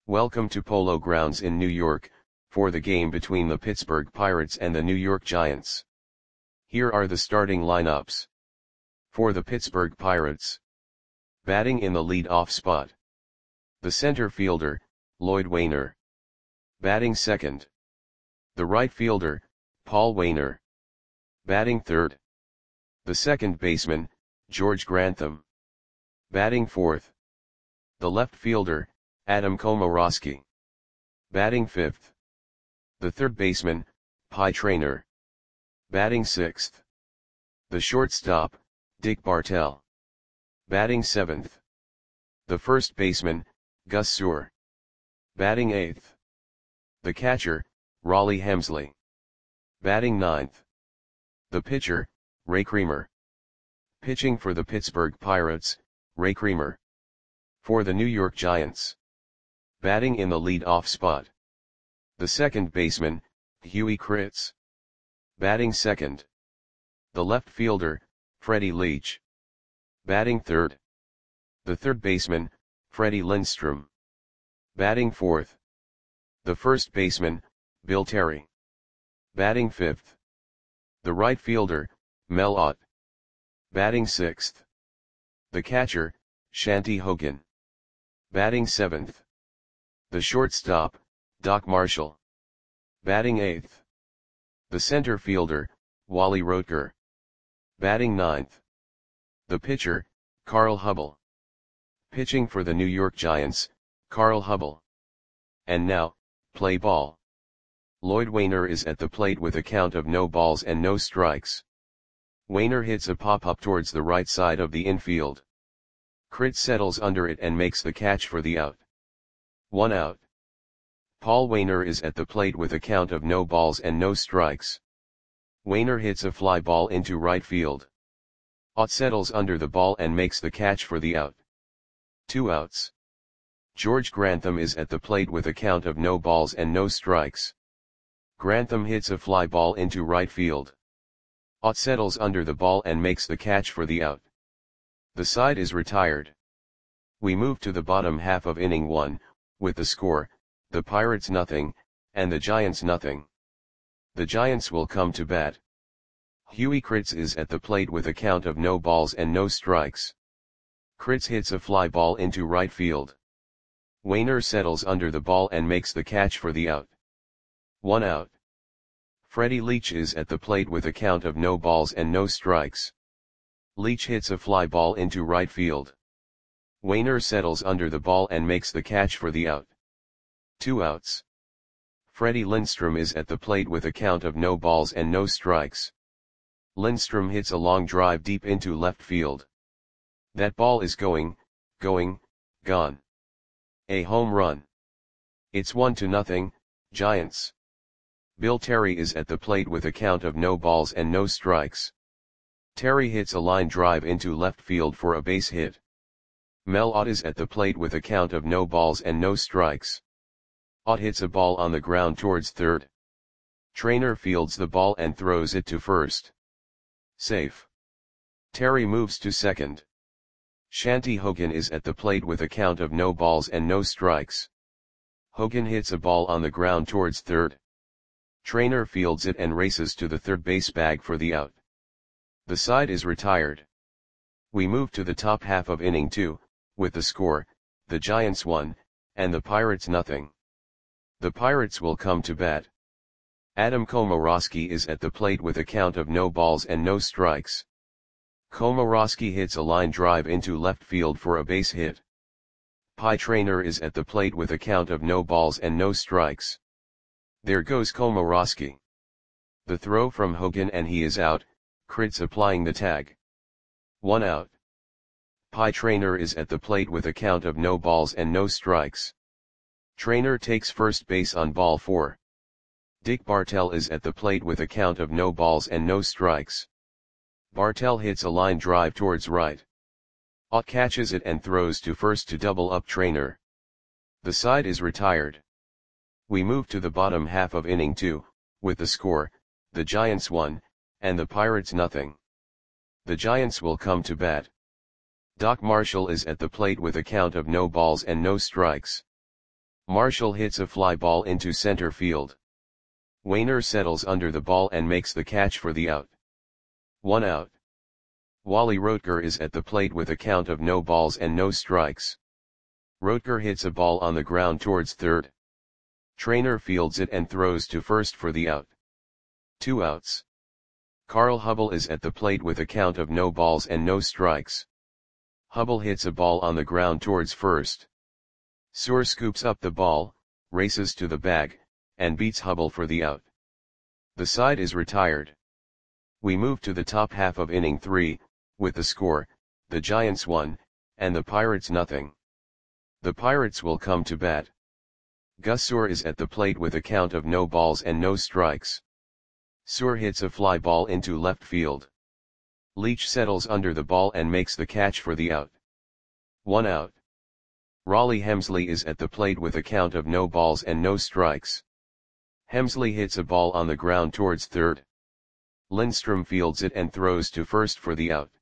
Welcome to Polo Grounds in New York, for the game between the Pittsburgh Pirates and the New York Giants. Here are the starting lineups. For the Pittsburgh Pirates. Batting in the lead-off spot. The center fielder, Lloyd Waner. Batting second. The right fielder, Paul Waner. Batting third. The second baseman, George Grantham. Batting fourth. The left fielder, Adam Komoroski. Batting fifth. The third baseman, Pie Traynor. Batting sixth. The shortstop, Dick Bartell. Batting seventh. The first baseman, Gus Suhr. Batting eighth. The catcher, Rollie Hemsley. Batting ninth. The pitcher, Ray Creamer. Pitching for the Pittsburgh Pirates, Ray Creamer. For the New York Giants. Batting in the lead-off spot. The second baseman, Huey Kritz. Batting second. The left fielder, Freddie Leach. Batting third. The third baseman, Freddie Lindstrom. Batting fourth. The first baseman, Bill Terry. Batting fifth. The right fielder, Mel Ott. Batting sixth. The catcher, Shanty Hogan. Batting seventh. The shortstop, Doc Marshall. Batting eighth. The center fielder, Wally Rotker. Batting ninth. The pitcher, Carl Hubbell. Pitching for the New York Giants, Carl Hubbell. And now, play ball. Lloyd Waner is at the plate with a count of no balls and no strikes. Waner hits a pop-up towards the right side of the infield. Kritz settles under it and makes the catch for the out. 1 out. Paul Waner is at the plate with a count of no balls and no strikes. Waner hits a fly ball into right field. Ott settles under the ball and makes the catch for the out. 2 outs. George Grantham is at the plate with a count of no balls and no strikes. Grantham hits a fly ball into right field. Ott settles under the ball and makes the catch for the out. The side is retired. We move to the bottom half of inning 1, with the score, the Pirates nothing, and the Giants nothing. The Giants will come to bat. Huey Kritz is at the plate with a count of no balls and no strikes. Kritz hits a fly ball into right field. Waner settles under the ball and makes the catch for the out. 1 out. Freddie Leach is at the plate with a count of no balls and no strikes. Leach hits a fly ball into right field. Waner settles under the ball and makes the catch for the out. 2 outs. Freddie Lindstrom is at the plate with a count of no balls and no strikes. Lindstrom hits a long drive deep into left field. That ball is going, gone. A home run. It's 1-0, Giants. Bill Terry is at the plate with a count of no balls and no strikes. Terry hits a line drive into left field for a base hit. Mel Ott is at the plate with a count of no balls and no strikes. Ott hits a ball on the ground towards third. Traynor fields the ball and throws it to first. Safe. Terry moves to second. Shanty Hogan is at the plate with a count of no balls and no strikes. Hogan hits a ball on the ground towards third. Traynor fields it and races to the third base bag for the out. The side is retired. We move to the top half of inning 2, with the score, the Giants 1, and the Pirates nothing. The Pirates will come to bat. Adam Komoroski is at the plate with a count of no balls and no strikes. Komoroski hits a line drive into left field for a base hit. Pie Traynor is at the plate with a count of no balls and no strikes. There goes Komoroski. The throw from Hogan and he is out, Kritz applying the tag. 1 out. Pie Traynor is at the plate with a count of no balls and no strikes. Traynor takes first base on ball 4. Dick Bartell is at the plate with a count of no balls and no strikes. Bartell hits a line drive towards right. Ott catches it and throws to first to double up Traynor. The side is retired. We move to the bottom half of inning 2, with the score, the Giants 1, and the Pirates nothing. The Giants will come to bat. Doc Marshall is at the plate with a count of no balls and no strikes. Marshall hits a fly ball into center field. Wainer settles under the ball and makes the catch for the out. 1 out. Wally Roetger is at the plate with a count of no balls and no strikes. Roetger hits a ball on the ground towards third. Trainer fields it and throws to first for the out. 2 outs. Carl Hubble is at the plate with a count of no balls and no strikes. Hubble hits a ball on the ground towards first. Suhr scoops up the ball, races to the bag, and beats Hubble for the out. The side is retired. We move to the top half of inning 3, with the score, the Giants 1, and the Pirates nothing. The Pirates will come to bat. Gus Suhr is at the plate with a count of no balls and no strikes. Suhr hits a fly ball into left field. Leach settles under the ball and makes the catch for the out. 1 out. Raleigh Hemsley is at the plate with a count of no balls and no strikes. Hemsley hits a ball on the ground towards third. Lindstrom fields it and throws to first for the out.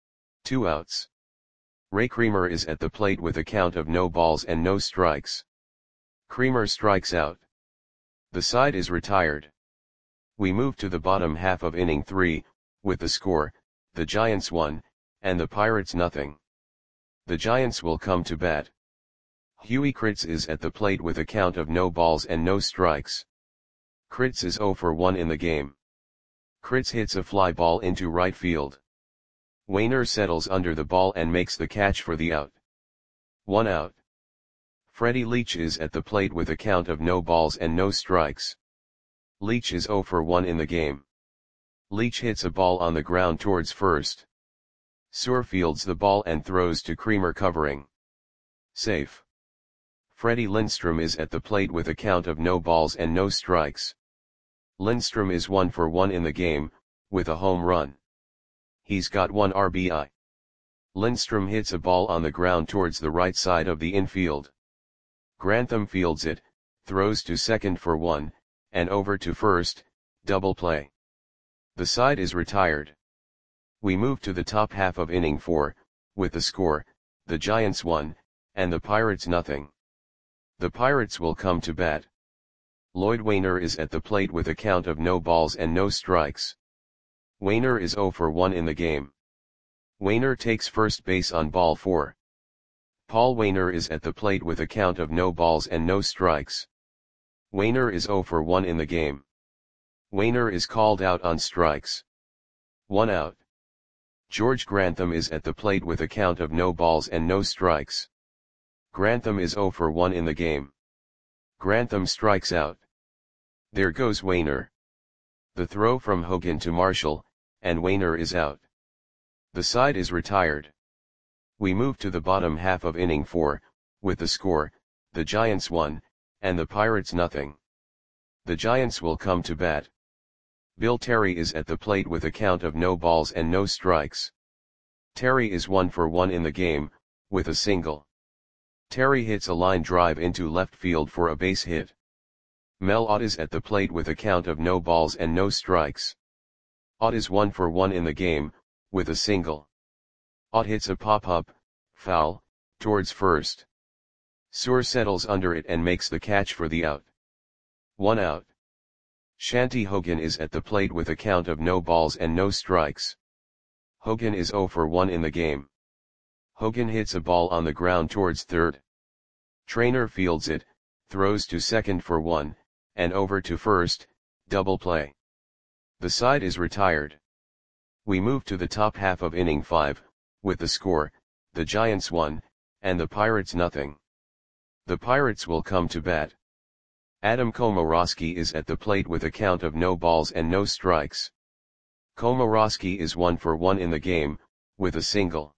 2 outs. Ray Creamer is at the plate with a count of no balls and no strikes. Creamer strikes out. The side is retired. We move to the bottom half of inning 3, with the score, the Giants 1, and the Pirates nothing. The Giants will come to bat. Huey Kritz is at the plate with a count of no balls and no strikes. Kritz is 0 for 1 in the game. Kritz hits a fly ball into right field. Wainer settles under the ball and makes the catch for the out. 1 out. Freddie Leach is at the plate with a count of no balls and no strikes. Leach is 0 for 1 in the game. Leach hits a ball on the ground towards first. Suhr fields the ball and throws to Creamer covering. Safe. Freddie Lindstrom is at the plate with a count of no balls and no strikes. Lindstrom is 1 for 1 in the game, with a home run. He's got 1 RBI. Lindstrom hits a ball on the ground towards the right side of the infield. Grantham fields it, throws to second for 1, and over to first, double play. The side is retired. We move to the top half of inning 4, with the score, the Giants 1, and the Pirates nothing. The Pirates will come to bat. Lloyd Wainer is at the plate with a count of no balls and no strikes. Wainer is 0 for 1 in the game. Wainer takes first base on ball 4. Paul Wainer is at the plate with a count of no balls and no strikes. Wainer is 0 for 1 in the game. Wainer is called out on strikes. 1 out. George Grantham is at the plate with a count of no balls and no strikes. Grantham is 0 for 1 in the game. Grantham strikes out. There goes Wainer. The throw from Hogan to Marshall, and Wainer is out. The side is retired. We move to the bottom half of inning 4, with the score, the Giants 1, and the Pirates nothing. The Giants will come to bat. Bill Terry is at the plate with a count of no balls and no strikes. Terry is 1 for 1 in the game, with a single. Terry hits a line drive into left field for a base hit. Mel Ott is at the plate with a count of no balls and no strikes. Ott is 1 for 1 in the game, with a single. Ott hits a pop-up, foul, towards first. Suhr settles under it and makes the catch for the out. 1 out. Shanty Hogan is at the plate with a count of no balls and no strikes. Hogan is 0 for 1 in the game. Hogan hits a ball on the ground towards third. Trainer fields it, throws to second for 1, and over to first, double play. The side is retired. We move to the top half of inning 5, with the score, the Giants 1, and the Pirates nothing. The Pirates will come to bat. Adam Komorowski is at the plate with a count of no balls and no strikes. Komorowski is 1 for 1 in the game, with a single.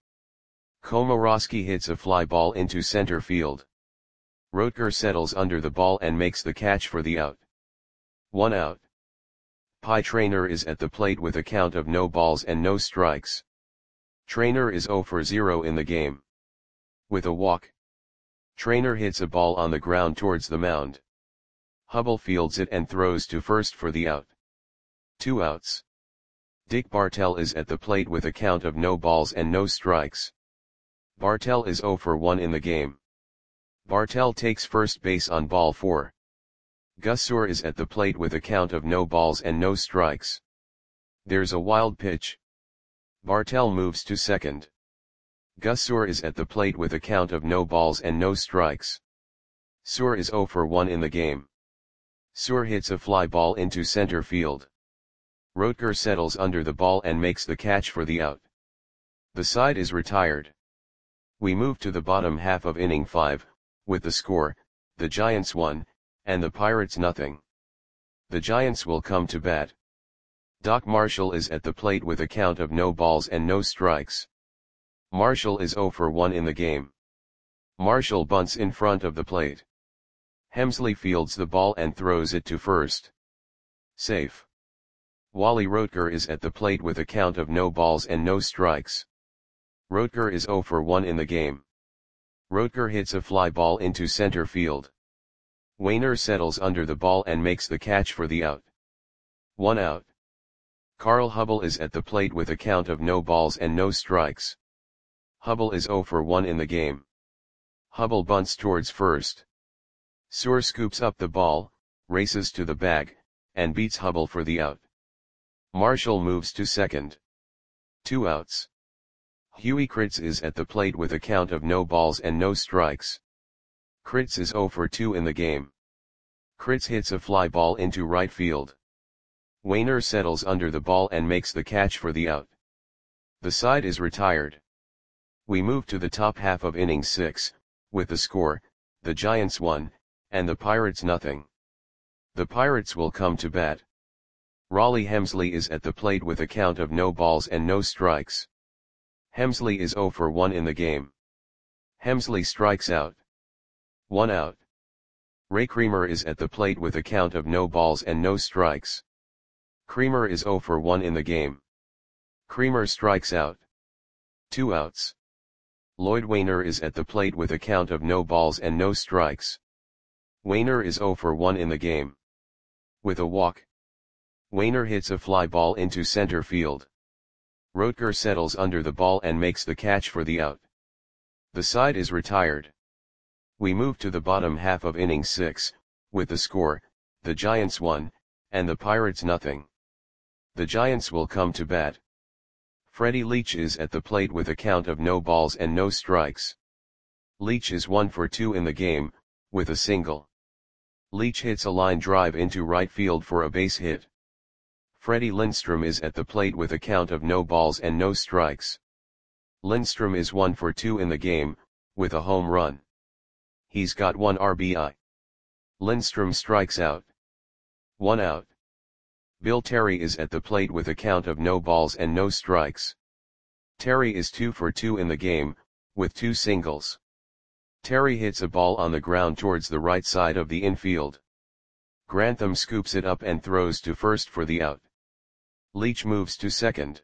Komorowski hits a fly ball into center field. Roetger settles under the ball and makes the catch for the out. 1 out. Pie Traynor is at the plate with a count of no balls and no strikes. Traynor is 0 for 0 in the game. With a walk. Traynor hits a ball on the ground towards the mound. Hubble fields it and throws to first for the out. 2 outs. Dick Bartell is at the plate with a count of no balls and no strikes. Bartell is 0 for 1 in the game. Bartel takes first base on ball 4. Gus Suhr is at the plate with a count of no balls and no strikes. There's a wild pitch. Bartel moves to second. Gus Suhr is at the plate with a count of no balls and no strikes. Suhr is 0 for 1 in the game. Suhr hits a fly ball into center field. Rotker settles under the ball and makes the catch for the out. The side is retired. We move to the bottom half of inning 5, with the score, the Giants 1, and the Pirates nothing. The Giants will come to bat. Doc Marshall is at the plate with a count of no balls and no strikes. Marshall is 0 for 1 in the game. Marshall bunts in front of the plate. Hemsley fields the ball and throws it to first. Safe. Wally Rotker is at the plate with a count of no balls and no strikes. Rotker is 0 for 1 in the game. Rotker hits a fly ball into center field. Wainer settles under the ball and makes the catch for the out. 1 out. Carl Hubbell is at the plate with a count of no balls and no strikes. Hubbell is 0 for 1 in the game. Hubbell bunts towards first. Suhr scoops up the ball, races to the bag, and beats Hubbell for the out. Marshall moves to second. 2 outs. Huey Kritz is at the plate with a count of no balls and no strikes. Kritz is 0 for 2 in the game. Kritz hits a fly ball into right field. Wainer settles under the ball and makes the catch for the out. The side is retired. We move to the top half of inning 6, with the score, the Giants 1, and the Pirates nothing. The Pirates will come to bat. Raleigh Hemsley is at the plate with a count of no balls and no strikes. Hemsley is 0 for 1 in the game. Hemsley strikes out. 1 out. Ray Creamer is at the plate with a count of no balls and no strikes. Creamer is 0 for 1 in the game. Creamer strikes out. 2 outs. Lloyd Wainer is at the plate with a count of no balls and no strikes. Wainer is 0 for 1 in the game. With a walk. Wainer hits a fly ball into center field. Rotker settles under the ball and makes the catch for the out. The side is retired. We move to the bottom half of inning 6, with the score, the Giants 1, and the Pirates nothing. The Giants will come to bat. Freddie Leach is at the plate with a count of no balls and no strikes. Leach is 1 for 2 in the game, with a single. Leach hits a line drive into right field for a base hit. Freddie Lindstrom is at the plate with a count of no balls and no strikes. Lindstrom is 1 for 2 in the game, with a home run. He's got 1 RBI. Lindstrom strikes out. 1 out. Bill Terry is at the plate with a count of no balls and no strikes. Terry is 2 for 2 in the game, with 2 singles. Terry hits a ball on the ground towards the right side of the infield. Grantham scoops it up and throws to first for the out. Leach moves to second.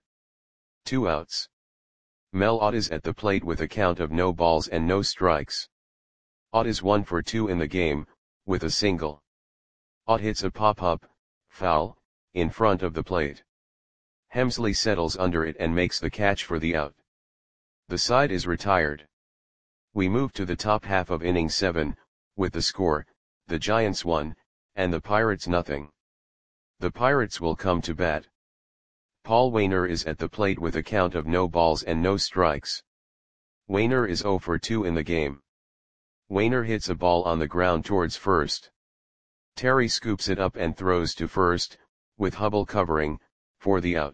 2 outs. Mel Ott is at the plate with a count of no balls and no strikes. Ott is 1 for 2 in the game, with a single. Ott hits a pop-up, foul, in front of the plate. Hemsley settles under it and makes the catch for the out. The side is retired. We move to the top half of inning 7, with the score, the Giants 1, and the Pirates nothing. The Pirates will come to bat. Paul Wainer is at the plate with a count of no balls and no strikes. Wainer is 0 for 2 in the game. Wainer hits a ball on the ground towards first. Terry scoops it up and throws to first, with Hubbell covering, for the out.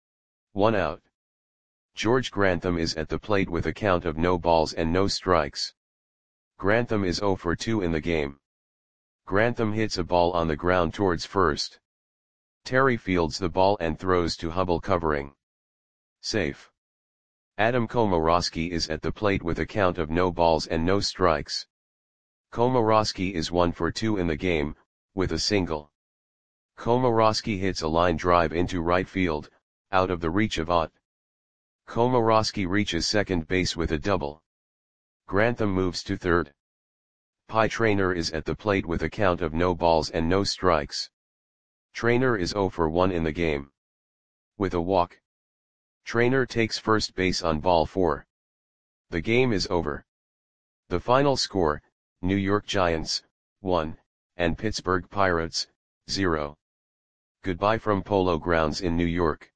1 out. George Grantham is at the plate with a count of no balls and no strikes. Grantham is 0 for 2 in the game. Grantham hits a ball on the ground towards first. Terry fields the ball and throws to Hubbell covering. Safe. Adam Komorowski is at the plate with a count of no balls and no strikes. Komorowski is 1 for 2 in the game, with a single. Komorowski hits a line drive into right field, out of the reach of Ott. Komorowski reaches second base with a double. Grantham moves to third. Pie Traynor is at the plate with a count of no balls and no strikes. Traynor is 0 for 1 in the game. With a walk. Traynor takes first base on ball 4. The game is over. The final score, New York Giants, 1, and Pittsburgh Pirates, 0. Goodbye from Polo Grounds in New York.